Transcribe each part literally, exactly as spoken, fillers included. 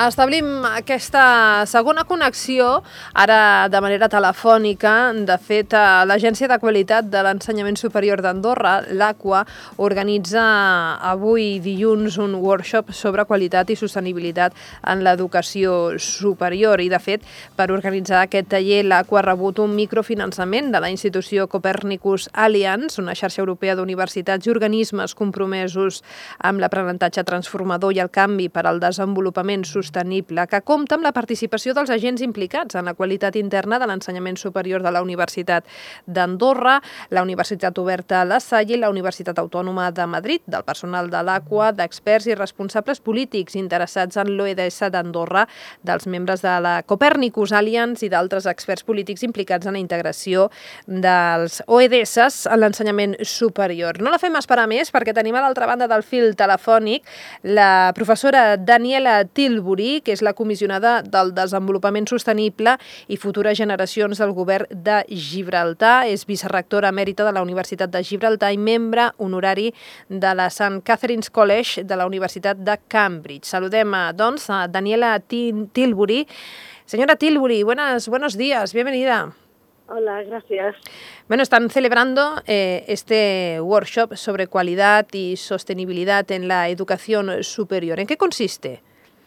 Establim aquesta segona connexió, ara de manera telefònica. De fet, l'Agència de Qualitat de l'Ensenyament Superior d'Andorra, l'AQUA, organitza avui dilluns un workshop sobre qualitat i sostenibilitat en l'educació superior. I, de fet, per organitzar aquest taller, l'AQUA ha rebut un microfinançament de la institució Copernicus Alliance, una xarxa europea d'universitats i organismes compromesos amb l'aprenentatge transformador i el canvi per al desenvolupament sostenible, que compta amb la participació dels agents implicats en la qualitat interna de l'ensenyament superior de la Universitat d'Andorra, la Universitat Oberta La Salle i la Universitat Autònoma de Madrid, del personal de l'AQUA, d'experts i responsables polítics interessats en l'O E D S d'Andorra, dels membres de la Copernicus Alliance i d'altres experts polítics implicats en la integració dels O E D S en l'ensenyament superior. No la fem esperar més perquè tenim a l'altra banda del fil telefònic la professora Daniela Tilbury, que és la comissionada del Desenvolupament Sostenible i Futures Generacions del Govern de Gibraltar. És vicerectora emèrita de la Universitat de Gibraltar i membre honorari de la Saint Catherine's College de la Universitat de Cambridge. Saludem, doncs, a Daniela Tilbury. Señora Tilbury, buenas, buenos días, bienvenida. Hola, gracias. Bueno, están celebrando eh, este workshop sobre cualidad y sostenibilidad en la educación superior. ¿En qué consiste?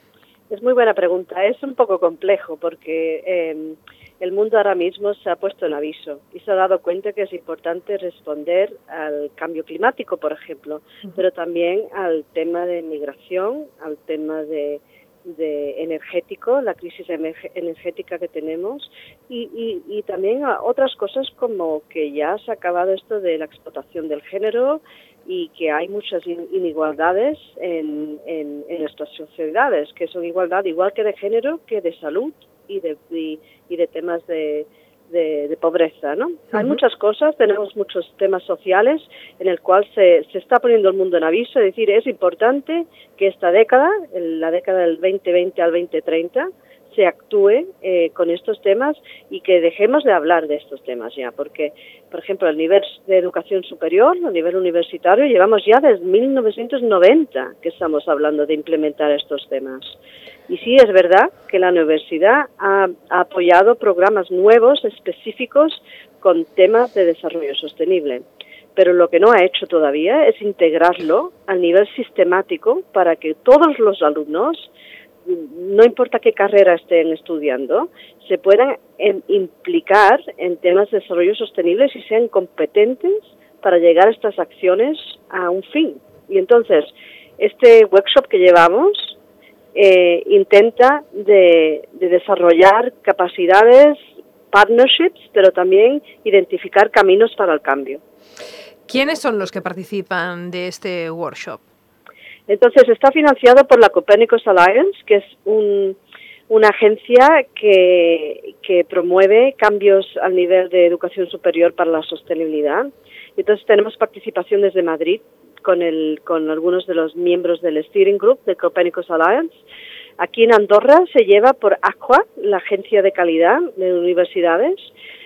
Es muy buena pregunta. Es un poco complejo porque eh, el mundo ahora mismo se ha puesto en aviso y se ha dado cuenta que es importante responder al cambio climático, por ejemplo, uh-huh. pero también al tema de migración, al tema de, de energético, la crisis energética que tenemos y, y, y también a otras cosas como que ya se ha acabado esto de la explotación del género y que hay muchas inigualdades en, en, en nuestras sociedades, que son igualdad igual que de género que de salud y de, y, y de temas de, de, de pobreza, ¿no? Uh-huh. Hay muchas cosas, tenemos muchos temas sociales en el cual se, se está poniendo el mundo en aviso, es decir, es importante que esta década, la década del veinte veinte al veinte treinta, se actúe eh, con estos temas y que dejemos de hablar de estos temas ya, porque, por ejemplo, el nivel de educación superior, a nivel universitario, llevamos ya desde mil novecientos noventa que estamos hablando de implementar estos temas. Y sí es verdad que la universidad ha, ha apoyado programas nuevos, específicos, con temas de desarrollo sostenible. Pero lo que no ha hecho todavía es integrarlo a nivel sistemático para que todos los alumnos, no importa qué carrera estén estudiando, se puedan en, implicar en temas de desarrollo sostenible y sean competentes para llegar a estas acciones a un fin. Y entonces, este workshop que llevamos eh, intenta de, de desarrollar capacidades, partnerships, pero también identificar caminos para el cambio. ¿Quiénes son los que participan de este workshop? Entonces, está financiado por la Copernicus Alliance, que es un, una agencia que, que promueve cambios al nivel de educación superior para la sostenibilidad. Entonces, tenemos participación desde Madrid con, el, con algunos de los miembros del Steering Group de Copernicus Alliance. Aquí en Andorra se lleva por AQUA, la agencia de calidad de universidades,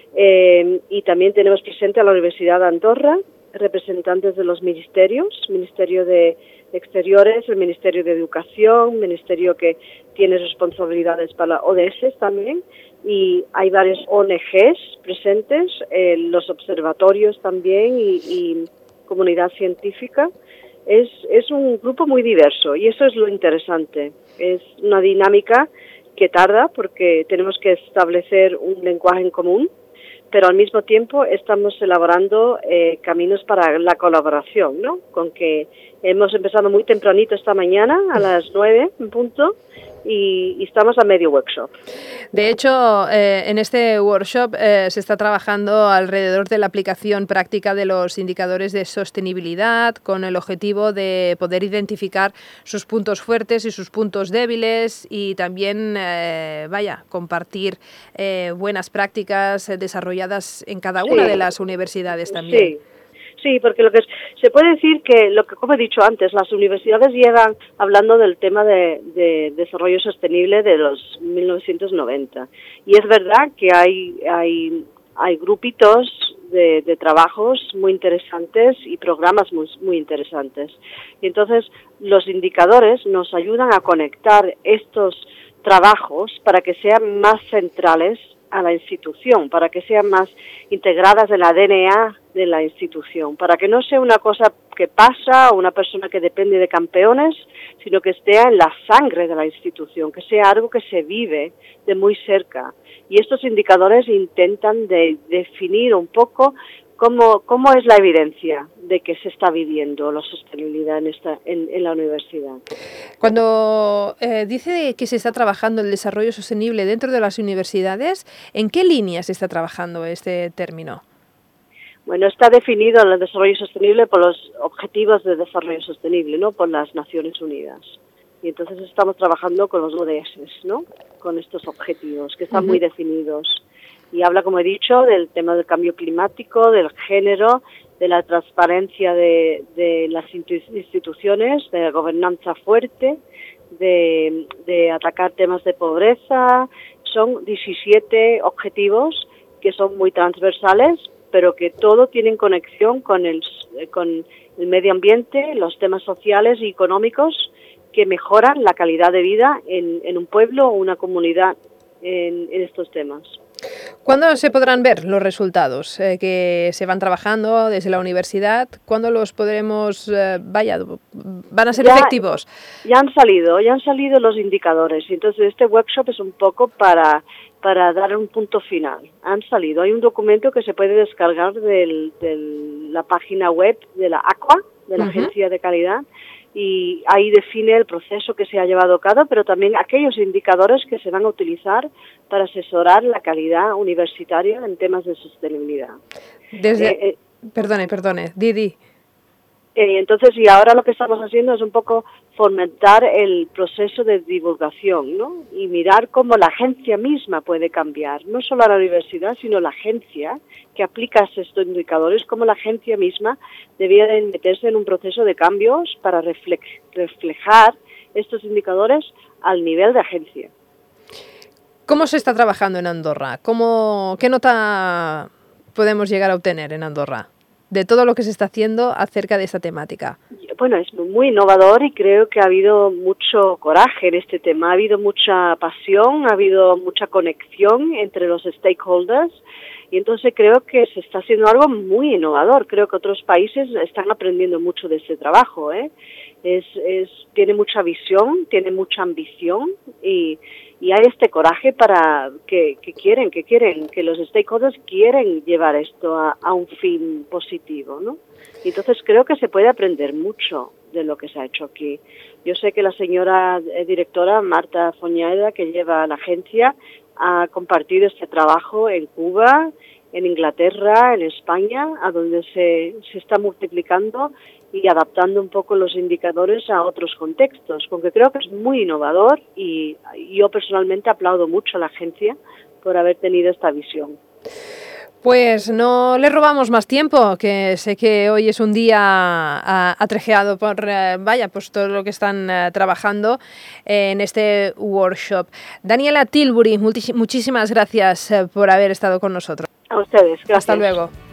eh, y también tenemos presente a la Universidad de Andorra, representantes de los ministerios, Ministerio de Exteriores, el Ministerio de Educación, Ministerio que tiene responsabilidades para O D S también, y hay varias O N Ges presentes, eh, los observatorios también y, y comunidad científica. Es, es un grupo muy diverso y eso es lo interesante. Es una dinámica que tarda porque tenemos que establecer un lenguaje en común, pero al mismo tiempo estamos elaborando eh, caminos para la colaboración, ¿no? Con que hemos empezado muy tempranito esta mañana, a las nueve en punto, y, y estamos a medio workshop. De hecho, eh, en este workshop eh, se está trabajando alrededor de la aplicación práctica de los indicadores de sostenibilidad, con el objetivo de poder identificar sus puntos fuertes y sus puntos débiles y también, eh, vaya, compartir eh, buenas prácticas desarrolladas en cada una sí. de las universidades también. Sí. Sí, porque lo que es, se puede decir que, lo que como he dicho antes, las universidades llevan hablando del tema de, de desarrollo sostenible de los mil novecientos noventa. Y es verdad que hay, hay hay grupitos de, de trabajos muy interesantes y programas muy, muy interesantes. Y entonces los indicadores nos ayudan a conectar estos trabajos para que sean más centrales a la institución, para que sean más integradas en la D N A de la institución, para que no sea una cosa que pasa o una persona que depende de campeones, sino que esté en la sangre de la institución, que sea algo que se vive de muy cerca. Y estos indicadores intentan de definir un poco cómo, cómo es la evidencia de que se está viviendo la sostenibilidad en, esta, en, en la universidad. Cuando eh, dice que se está trabajando el desarrollo sostenible dentro de las universidades, ¿en qué línea se está trabajando este término? Bueno, está definido el desarrollo sostenible por los objetivos de desarrollo sostenible, ¿no? Por las Naciones Unidas. Y entonces estamos trabajando con los O D S, ¿no? Con estos objetivos que están uh-huh. muy definidos. Y habla, como he dicho, del tema del cambio climático, del género, de la transparencia de, de las instituciones, de la gobernanza fuerte, de, de atacar temas de pobreza. Son diecisiete objetivos que son muy transversales, pero que todo tienen conexión con el, con el medio ambiente, los temas sociales y económicos que mejoran la calidad de vida en, en un pueblo o una comunidad en, en estos temas. ¿Cuándo se podrán ver los resultados eh, que se van trabajando desde la universidad? ¿Cuándo los podremos, eh, vaya, van a ser ya, efectivos? Ya han salido, ya han salido los indicadores. Y entonces este workshop es un poco para, para dar un punto final. Han salido. Hay un documento que se puede descargar de la página web de la ACUA, de la uh-huh. Agencia de Calidad, y ahí define el proceso que se ha llevado a cabo, pero también aquellos indicadores que se van a utilizar para asesorar la calidad universitaria en temas de sostenibilidad. Desde, eh, eh, perdone, perdone, Didi. Eh, entonces, y ahora lo que estamos haciendo es un poco fomentar el proceso de divulgación, ¿no? Y mirar cómo la agencia misma puede cambiar, no solo a la universidad, sino la agencia que aplica estos indicadores, cómo la agencia misma debía de meterse en un proceso de cambios para refle- reflejar estos indicadores al nivel de agencia. ¿Cómo se está trabajando en Andorra? ¿Cómo, ¿Qué nota podemos llegar a obtener en Andorra de todo lo que se está haciendo acerca de esta temática? Bueno, es muy innovador y creo que ha habido mucho coraje en este tema, ha habido mucha pasión, ha habido mucha conexión entre los stakeholders y entonces creo que se está haciendo algo muy innovador. Creo que otros países están aprendiendo mucho de este trabajo, ¿eh? Es, es, tiene mucha visión, tiene mucha ambición y, y hay este coraje para que, que quieren, que quieren, que los stakeholders quieren llevar esto a, a un fin positivo, ¿no? Y entonces creo que se puede aprender mucho de lo que se ha hecho aquí. Yo sé que la señora directora Marta Foñaeda, que lleva la agencia, ha compartido este trabajo en Cuba, en Inglaterra, en España, a donde se, se está multiplicando y adaptando un poco los indicadores a otros contextos, porque creo que es muy innovador y yo personalmente aplaudo mucho a la agencia por haber tenido esta visión. Pues no le robamos más tiempo, que sé que hoy es un día atrejeado por, vaya, pues todo lo que están uh, trabajando en este workshop. Daniela Tilbury, muchísimas gracias uh, por haber estado con nosotros. A ustedes, gracias. Hasta luego.